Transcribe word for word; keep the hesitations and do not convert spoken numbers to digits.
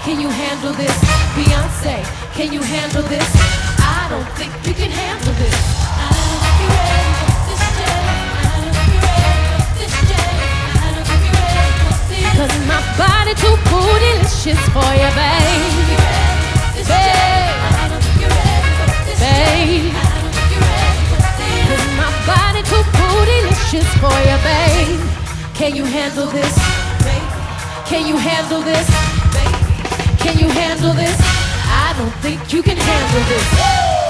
Can you handle this? Beyonce, can you handle this? I don't think you can handle this. I don't think you're ready for this day. I don't think you're ready for this day. I don't think you're ready for this. Cause my body too bootylicious for you, babe. Babe, I don't think you're ready for this day. I don't think you're ready for this. Cause my body too bootylicious for you, babe. Can you handle this? Can you handle this? Can you handle this? I don't think you can handle this.